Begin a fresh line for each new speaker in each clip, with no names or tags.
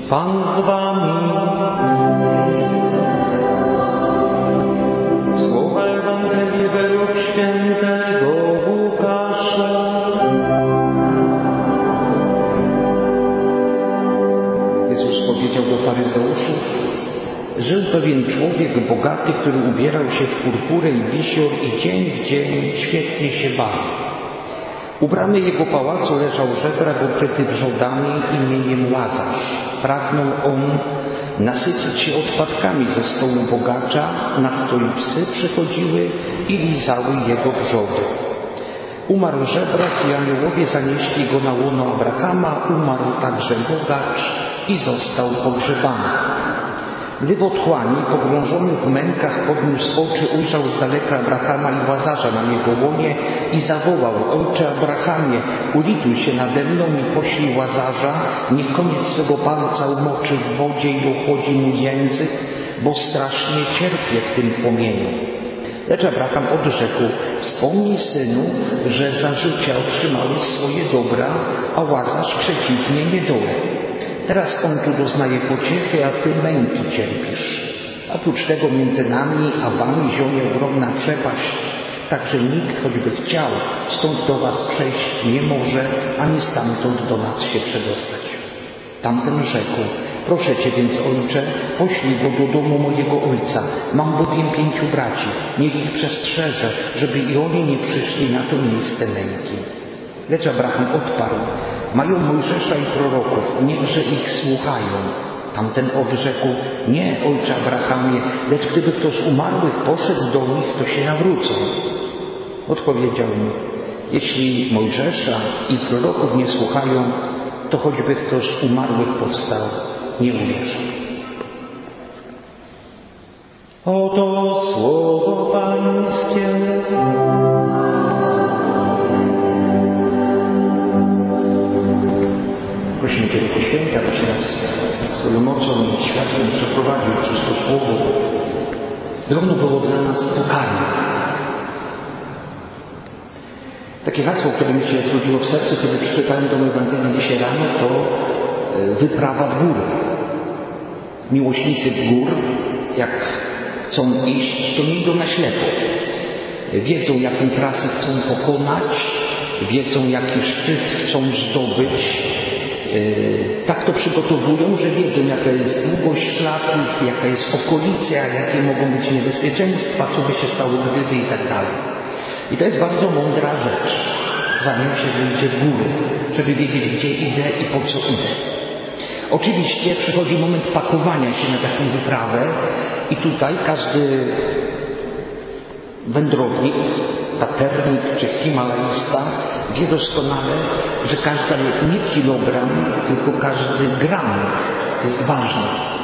Pan z wami. Słowa Ewangelii według świętego Łukasza. Jezus powiedział do faryzeuszów: żył pewien człowiek bogaty, który ubierał się w purpurę i wisior i dzień w dzień świetnie się bawił. U bramy jego pałacu leżał żebrak okryty wrzodami imieniem Łazarz. Pragnął on nasycić się odpadkami ze stołu bogacza, nadto i psy przychodziły i lizały jego wrzody. Umarł żebrak i aniołowie zanieśli go na łono Abrahama, umarł także bogacz i został pogrzebany. Gdy w otchłani, pogrążony w mękach, podniósł oczy, ujrzał z daleka Abrahama i Łazarza na jego łonie i zawołał: Ojcze Abrahamie, ulituj się nade mną i poślij Łazarza, niech koniec swego palca umoczy w wodzie i ochłodzi mu język, bo strasznie cierpię w tym płomieniu. Lecz Abraham odrzekł: wspomnij, synu, że za życia otrzymałeś swoje dobra, a Łazarz przeciwnie niedolę. Teraz on tu doznaje pociechy, a ty męki cierpisz. A prócz tego między nami a wami zionie ogromna przepaść, tak że nikt, choćby chciał, stąd do was przejść nie może, ani stamtąd do nas się przedostać. Tamten rzekł: proszę cię więc, ojcze, poślij go do domu mojego ojca. Mam bowiem 5 braci, niech ich przestrzeże, żeby i oni nie przyszli na to miejsce męki. Lecz Abraham odparł: mają Mojżesza i proroków, niechże ich słuchają. Tamten odrzekł: nie, ojcze Abrahamie, lecz gdyby kto z umarłych poszedł do nich, to się nawrócą. Odpowiedział mu: jeśli Mojżesza i proroków nie słuchają, to choćby kto z umarłych powstał, nie uwierzy. Oto słowo Pańskie. Prosimy Cię, Duchu Święty, abyś nas swoją mocą i światłem przeprowadził przez to słowo, by ono było dla nas pokarmem. Takie hasło, które mi się zrodziło w sercu, kiedy przeczytałem tę Ewangelię dzisiaj rano, to wyprawa w góry. Miłośnicy gór, jak chcą iść, to nie idą na ślepo. Wiedzą, jaką trasę chcą pokonać, wiedzą, jaki szczyt chcą zdobyć. Tak to przygotowują, że wiedzą, jaka jest długość szlaków, jaka jest okolica, jakie mogą być niebezpieczeństwa, co by się stało gdyby i tak dalej. I to jest bardzo mądra rzecz, zanim się wyjdzie w góry, żeby wiedzieć, gdzie idę i po co idę. Oczywiście przychodzi moment pakowania się na taką wyprawę i tutaj każdy wędrownik, taternik czy himalajista wie doskonale, że każdy nie kilogram, tylko każdy gram jest ważny.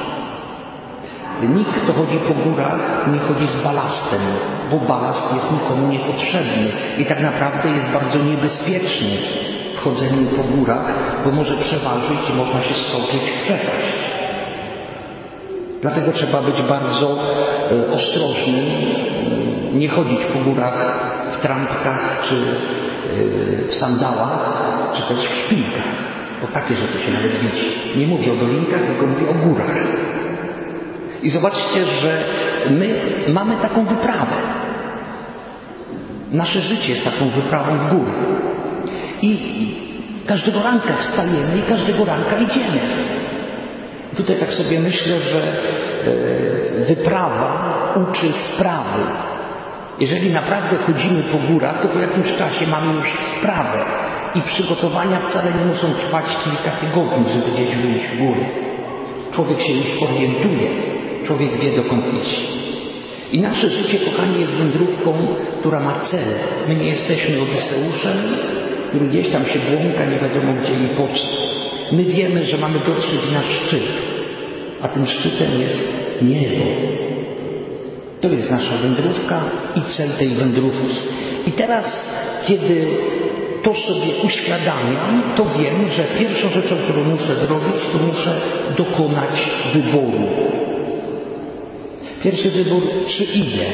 Nikt, kto chodzi po górach, nie chodzi z balastem, bo balast jest nikomu niepotrzebny i tak naprawdę jest bardzo niebezpieczny w chodzeniu po górach, bo może przeważyć i można się stoczyć w przepaść. Dlatego trzeba być bardzo ostrożnym, nie chodzić po górach w trampkach czy w sandałach, czy też w szpilkach, bo takie rzeczy się nawet widzi. Nie mówię o dolinkach, tylko mówię o górach. I zobaczcie, że my mamy taką wyprawę. Nasze życie jest taką wyprawą w góry. I każdego ranka wstajemy i każdego ranka idziemy. Tutaj tak sobie myślę, że wyprawa uczy wprawy. Jeżeli naprawdę chodzimy po górach, to po jakimś czasie mamy już wprawę. I przygotowania wcale nie muszą trwać kilka tygodni, żeby gdzieś wyjść w góry. Człowiek się już orientuje. Człowiek wie, dokąd iść. I nasze życie, kochani, jest wędrówką, która ma cel. My nie jesteśmy Odyseuszem, który gdzieś tam się błąka, nie wiadomo gdzie i po co. My wiemy, że mamy dotrzeć na szczyt, a tym szczytem jest niebo. To jest nasza wędrówka i cel tej wędrówki. I teraz, kiedy to sobie uświadamiam, to wiem, że pierwszą rzeczą, którą muszę zrobić, to muszę dokonać wyboru. Pierwszy wybór, czy idę.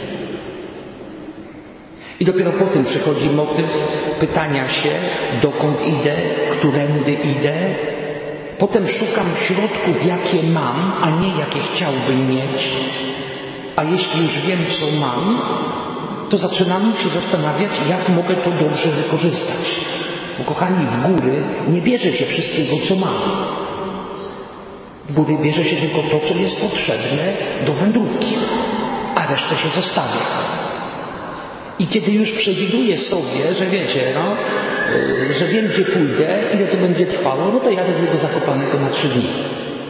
I dopiero potem przychodzi motyw pytania się, dokąd idę, którędy idę Potem szukam środków, jakie mam, a nie jakie chciałbym mieć. A jeśli już wiem, co mam, to zaczynam się zastanawiać, jak mogę to dobrze wykorzystać. Bo kochani, w góry nie bierze się wszystkiego, co mam. W góry bierze się tylko to, co jest potrzebne do wędrówki, a resztę się zostawia. I kiedy już przewiduję sobie, że wiecie, że wiem, gdzie pójdę, ile to będzie trwało, no to jadę do tego Zakopanego na 3 dni.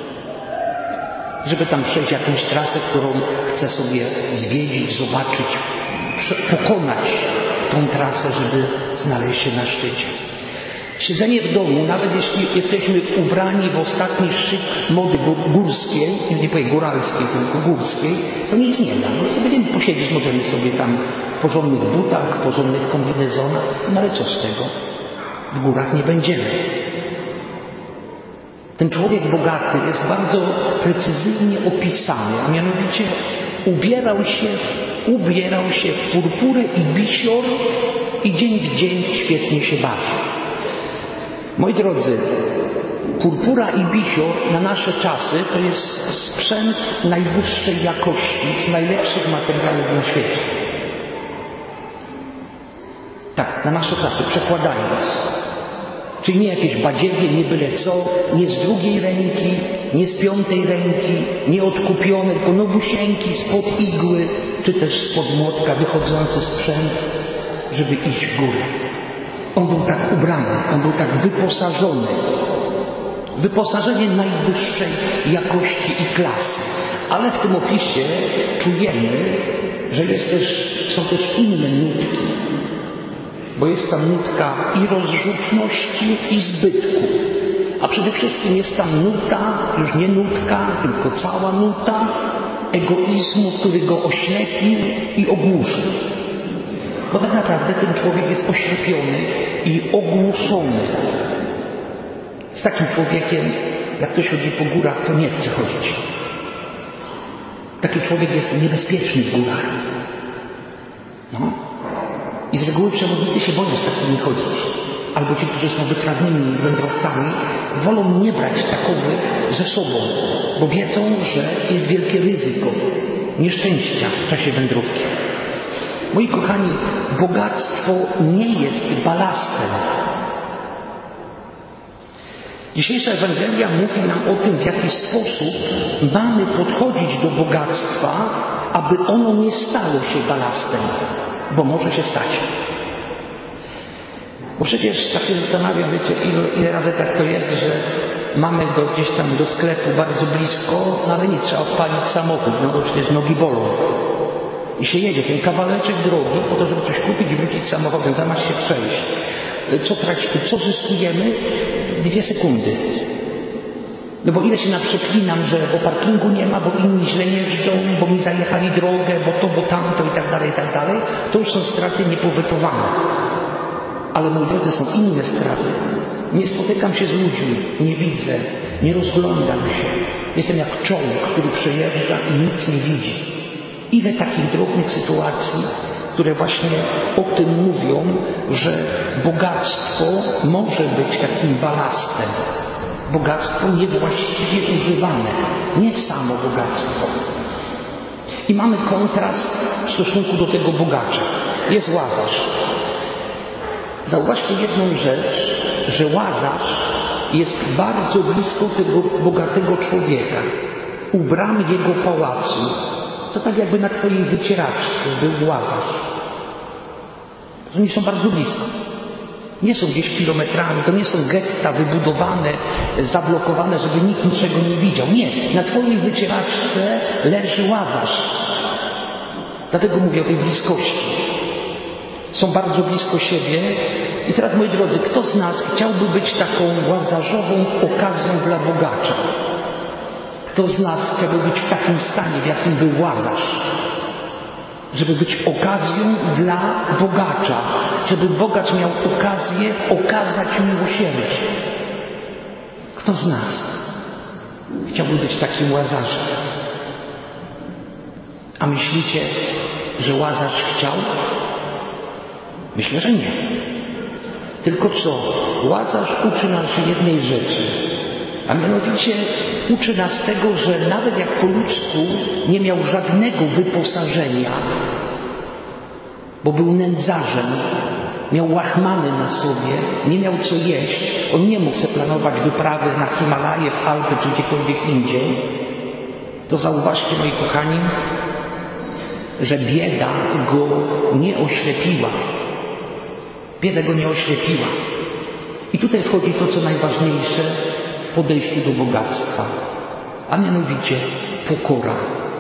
Żeby tam przejść jakąś trasę, którą chcę sobie zwiedzić, zobaczyć, pokonać tą trasę, żeby znaleźć się na szczycie. Siedzenie w domu, nawet jeśli jesteśmy ubrani w ostatni szyk mody górskiej, nie powiem góralskiej, tylko górskiej, to nic nie da. No, będziemy posiedzieć, możemy sobie tam w porządnych butach, w porządnych kombinezonach, no ale co z tego? W górach nie będziemy. Ten człowiek bogaty jest bardzo precyzyjnie opisany, a mianowicie ubierał się w purpurę i bisior i dzień w dzień świetnie się bawił. Moi drodzy, purpura i bisior na nasze czasy to jest sprzęt najwyższej jakości, z najlepszych materiałów na świecie. Tak, na nasze czasy, przekładając. Czyli nie jakieś badziewie, nie byle co, nie z drugiej ręki, nie z 5. ręki, nie odkupione, tylko nowusieńki spod igły, czy też spod młotka wychodzący sprzęt, żeby iść w górę. On był tak ubrany, on był tak wyposażony. Wyposażenie najwyższej jakości i klasy. Ale w tym opisie czujemy, że są też inne nutki. Bo jest tam nutka i rozrzutności, i zbytku. A przede wszystkim jest tam nuta, już nie nutka, tylko cała nuta egoizmu, który go oślepił i ogłuszył. Bo tak naprawdę ten człowiek jest oślepiony i ogłuszony. Z takim człowiekiem, jak ktoś chodzi po górach, to nie chce chodzić. Taki człowiek jest niebezpieczny w górach. No. I z reguły przewodnicy się boją z takimi chodzić. Albo ci, którzy są wytrawnymi wędrowcami, wolą nie brać takowych ze sobą, bo wiedzą, że jest wielkie ryzyko nieszczęścia w czasie wędrówki. Moi kochani, bogactwo nie jest balastem. Dzisiejsza Ewangelia mówi nam o tym, w jaki sposób mamy podchodzić do bogactwa, aby ono nie stało się balastem, bo może się stać. Bo przecież tak się zastanawiam, wiecie, ile razy tak to jest, że mamy gdzieś tam do sklepu bardzo blisko, no ale nie trzeba odpalić samochód, no bo przecież nogi bolą. I się jedzie ten kawałeczek drogi po to, żeby coś kupić i wrócić samochodem, zamiast się przejść. Co zyskujemy? 2 sekundy. No bo ile się naprzeklinam, że bo parkingu nie ma, bo inni źle jeżdżą, bo mi zajechali drogę, bo to, bo tamto i tak dalej, to już są straty niepowetowane. Ale, moi drodzy, są inne straty. Nie spotykam się z ludźmi, nie widzę, nie rozglądam się. Jestem jak czołg, który przejeżdża i nic nie widzi. Ile takich drobnych sytuacji, które właśnie o tym mówią, że bogactwo może być takim balastem. Bogactwo niewłaściwie używane, nie samo bogactwo. I mamy kontrast w stosunku do tego bogacza. Jest Łazarz. Zauważcie jedną rzecz, że Łazarz jest bardzo blisko tego bogatego człowieka. U bram jego pałacu. To tak jakby na twojej wycieraczce był Łazarz. Oni są bardzo blisko. Nie są gdzieś kilometrami, to nie są getta wybudowane, zablokowane, żeby nikt niczego nie widział. Nie, na twojej wycieraczce leży Łazarz. Dlatego mówię o tej bliskości. Są bardzo blisko siebie. I teraz, moi drodzy, kto z nas chciałby być taką łazarzową okazją dla bogacza? Kto z nas chciałby być w takim stanie, w jakim był Łazarz? Żeby być okazją dla bogacza. Żeby bogacz miał okazję okazać miłosierdzie. Kto z nas chciałby być takim Łazarzem? A myślicie, że Łazarz chciał? Myślę, że nie. Tylko co? Łazarz uczy nas jednej rzeczy. A mianowicie uczy nas tego, że nawet jak po ludzku nie miał żadnego wyposażenia, bo był nędzarzem, miał łachmany na sobie, nie miał co jeść, on nie mógł sobie planować wyprawy na Himalaje, w Alpy czy gdziekolwiek indziej, to zauważcie, moi kochani, że bieda go nie oślepiła. Bieda go nie oślepiła. I tutaj wchodzi to, co najważniejsze w podejściu do bogactwa, a mianowicie pokora.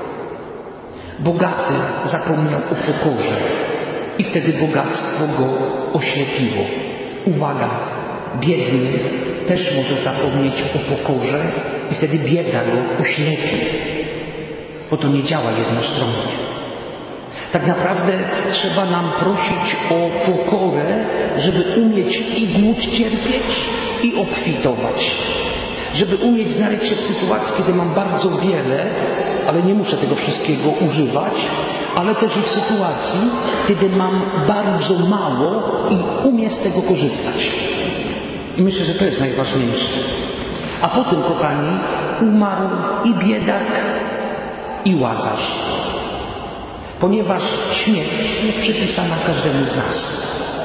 Bogaty zapomniał o pokorze i wtedy bogactwo go oślepiło. Uwaga, biedny też może zapomnieć o pokorze i wtedy bieda go oślepi, bo to nie działa jednostronnie. Tak naprawdę trzeba nam prosić o pokorę, żeby umieć i głód cierpieć, i obfitować. Żeby umieć znaleźć się w sytuacji, kiedy mam bardzo wiele, ale nie muszę tego wszystkiego używać, ale też i w sytuacji, kiedy mam bardzo mało i umiem z tego korzystać. I myślę, że to jest najważniejsze. A potem, kochani, umarł i biedak, i Łazarz. Ponieważ śmierć jest przypisana każdemu z nas.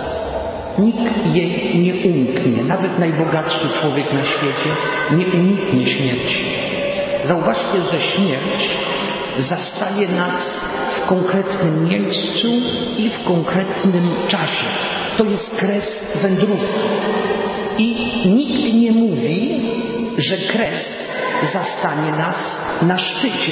Nikt jej nie umknie. Nawet najbogatszy człowiek na świecie nie uniknie śmierci. Zauważcie, że śmierć zastaje nas w konkretnym miejscu i w konkretnym czasie. To jest kres wędrówki. I nikt nie mówi, że kres zastanie nas na szczycie.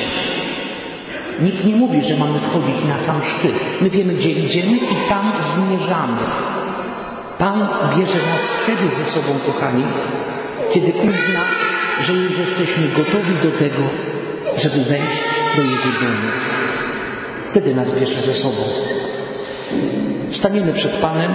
Nikt nie mówi, że mamy wchodzić na sam szczyt. My wiemy, gdzie idziemy i tam zmierzamy. Pan bierze nas wtedy ze sobą, kochani, kiedy uzna, że już jesteśmy gotowi do tego, żeby wejść do Jego domu. Wtedy nas bierze ze sobą. Staniemy przed Panem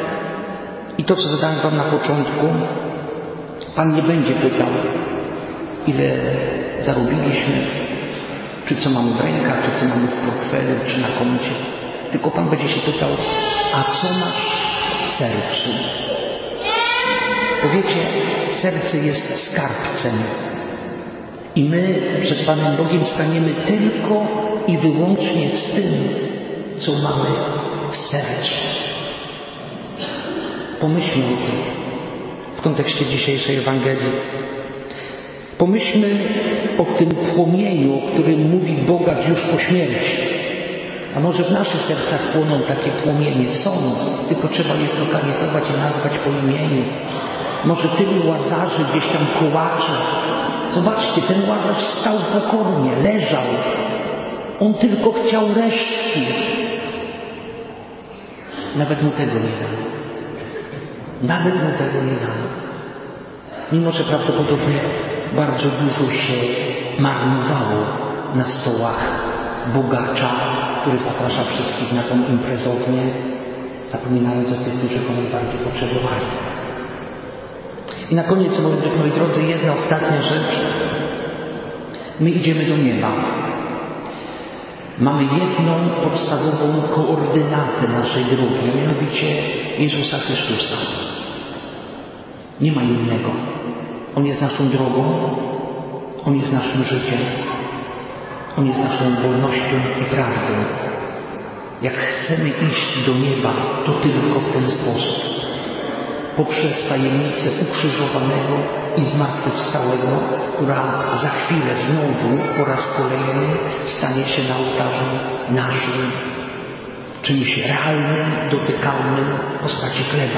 i to, co zadałem Wam na początku, Pan nie będzie pytał, ile zarobiliśmy, czy co mamy w rękach, czy co mamy w portfelu, czy na koncie. Tylko Pan będzie się pytał, a co masz w sercu? Bo wiecie, serce jest skarbcem. I my przed Panem Bogiem staniemy tylko i wyłącznie z tym, co mamy w sercu. Pomyślmy o tym w kontekście dzisiejszej Ewangelii. Pomyślmy o tym płomieniu, o którym mówi bogacz już po śmierci. A może w naszych sercach płoną takie płomienie? Są, tylko trzeba je zlokalizować i nazwać po imieniu. Może tylu Łazarzy gdzieś tam kołacze. Zobaczcie, ten Łazarz stał pokornie, leżał. On tylko chciał resztki. Nawet mu tego nie dano. Nawet mu tego nie dano. Mimo że prawdopodobnie bardzo dużo się marnowało na stołach bogacza, który zaprasza wszystkich na tą imprezownię, zapominając o tych, którzy go najbardziej potrzebowali. I na koniec, moi drodzy, jedna ostatnia rzecz. My idziemy do nieba. Mamy jedną podstawową koordynatę naszej drogi, a mianowicie Jezusa Chrystusa. Nie ma innego. On jest naszą drogą, On jest naszym życiem, On jest naszą wolnością i prawdą. Jak chcemy iść do nieba, to tylko w ten sposób. Poprzez tajemnicę ukrzyżowanego i zmartwychwstałego, która za chwilę znowu po raz kolejny stanie się na ołtarzu naszym, czymś realnym, dotykalnym w postaci chleba.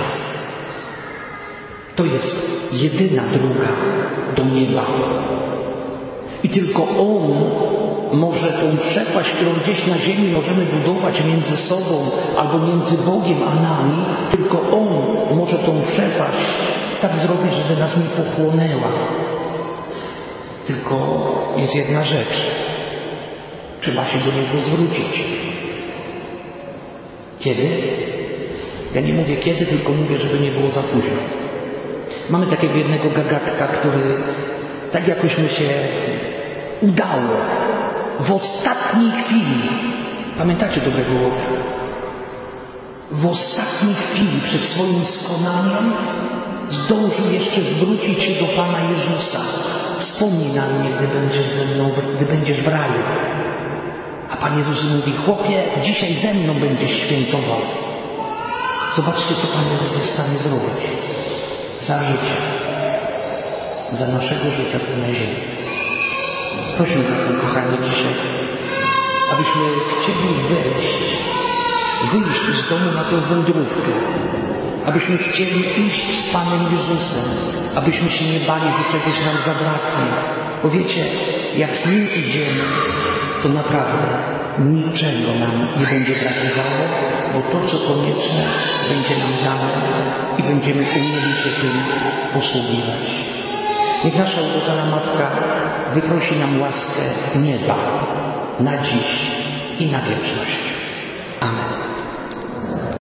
To jest jedyna droga do nieba. I tylko On może tą przepaść, którą gdzieś na ziemi możemy budować między sobą albo między Bogiem a nami, tylko On może tą przepaść tak zrobić, żeby nas nie pochłonęła. Tylko jest jedna rzecz. Trzeba się do Niego zwrócić. Kiedy? Ja nie mówię kiedy, tylko mówię, żeby nie było za późno. Mamy takiego jednego gagatka, który tak jakoś mu się udało w ostatniej chwili. Pamiętacie dobrego Łotra? W ostatniej chwili przed swoim skonaniem zdążył jeszcze zwrócić się do Pana Jezusa. Wspomnij na mnie, gdy będziesz ze mną, gdy będziesz w raju. A Pan Jezus mówi: chłopie, dzisiaj ze mną będziesz świętował. Zobaczcie, co Pan Jezus jest w stanie zrobić. Za życie. Za naszego życia tu na ziemi. Prośmy zatem, kochani, dzisiaj, abyśmy chcieli wyjść z domu na tę wędrówkę. Abyśmy chcieli iść z Panem Jezusem. Abyśmy się nie bali, że czegoś nam zabraknie. Bo wiecie, jak z Nim idziemy, to naprawdę niczego nam nie będzie brakowało, bo to, co konieczne, będzie nam dane i będziemy umieli się tym posługiwać. Niech nasza ukochana Matka wyprosi nam łaskę nieba na dziś i na wieczność. Amen.